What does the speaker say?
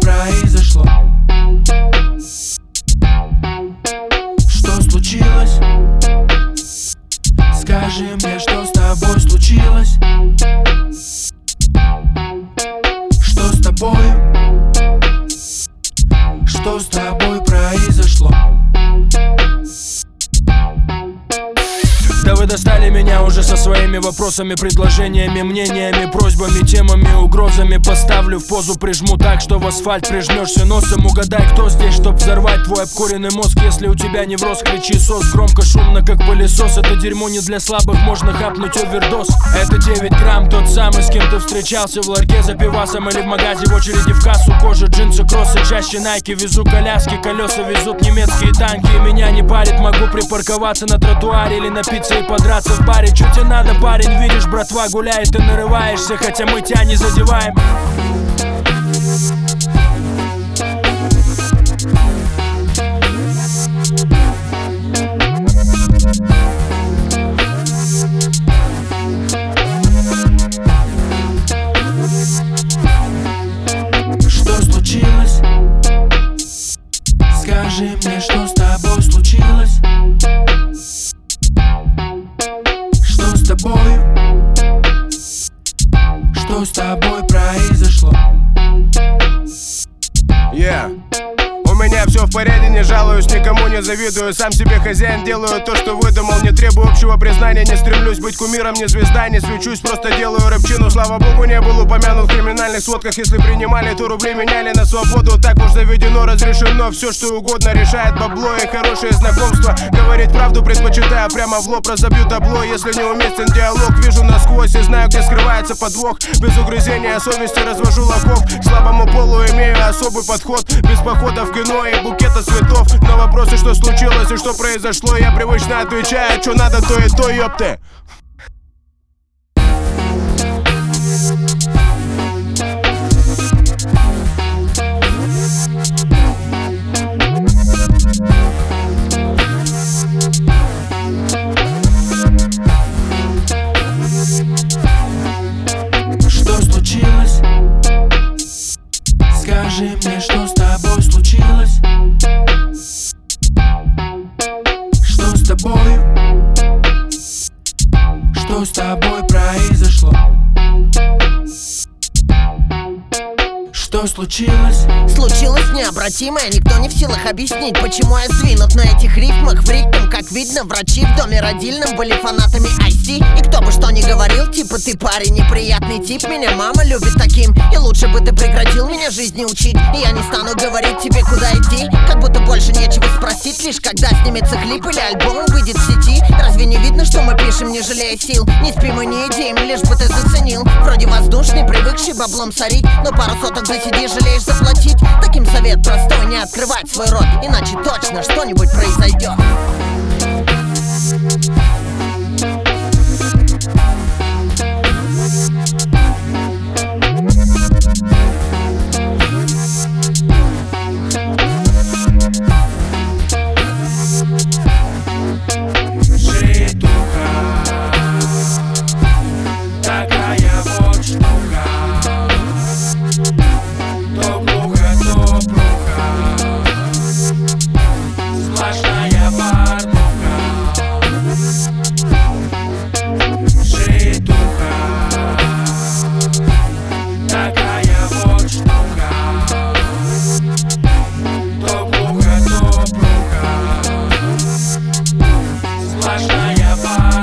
произошло? Что случилось? Скажи мне, что с тобой случилось? Что с тобой? Что с тобой произошло? Да вы достали меня уже со своими вопросами, предложениями, мнениями, просьбами, темами, угрозами. Поставлю в позу, прижму так, что в асфальт прижмешься носом. Угадай, кто здесь, чтоб взорвать твой обкуренный мозг. Если у тебя невроз, кричи сос, громко, шумно, как пылесос. Это дерьмо не для слабых, можно хапнуть овердоз. Это 9 грамм, тот самый, с кем ты встречался в ларьке за пивасом или в магазе в очереди в кассу. Кожа, джинсы, кроссы, чаще найки. Везу коляски, колеса везут немецкие танки. И меня не парит, могу припарковаться на тротуаре или напиться и подраться в баре. Чё тебе надо, парень? Видишь, братва гуляет, ты нарываешься, хотя мы тебя не задеваем. Что случилось? Скажи мне, что с тобой случилось? Что с тобой? Что с тобой произошло? У меня все в порядке, не жалуюсь, никому не завидую. Сам себе хозяин, делаю то, что выдумал. Не требую общего признания, не стремлюсь быть кумиром, не звезда, не свечусь, просто делаю рэпчину. Слава богу, не был упомянут в криминальных сводках. Если принимали, то рубли меняли на свободу. Так уж заведено, разрешено, все что угодно решает бабло и хорошие знакомства. Говорить правду предпочитаю, прямо в лоб разобью табло. Если не уместен диалог, вижу насквозь и знаю, где скрывается подвох. Без угрызения совести развожу лохов. К слабому полу имею особый подход. Без похода в кино и букета цветов. На вопросы, что случилось и что произошло, я привычно отвечаю, что надо, то и то, ёпты. Что случилось? Скажи мне, что с тобой случилось? Что с тобой? Что с тобой произошло? Что случилось? Случилось необратимое, никто не в силах объяснить, почему я сдвинут на этих рифмах. В ритм, как видно, врачи в доме родильном были фанатами Ice-T. И кто бы что ни говорил, типа ты парень неприятный тип. Меня мама любит таким, и лучше бы ты прекратил меня жизни учить. И я не стану говорить тебе, куда идти, как будто больше нечего спросить. Лишь когда снимется клип или альбом выйдет в сети. Разве не видно, что мы пишем, не жалея сил? Не спим и не едим, лишь бы ты заценил. Вроде воздушный, привыкший баблом сорить, но пару соток засиди, жалеешь заплатить. Таким совет простой, не открывать свой рот, иначе точно что-нибудь произойдет. Сплошная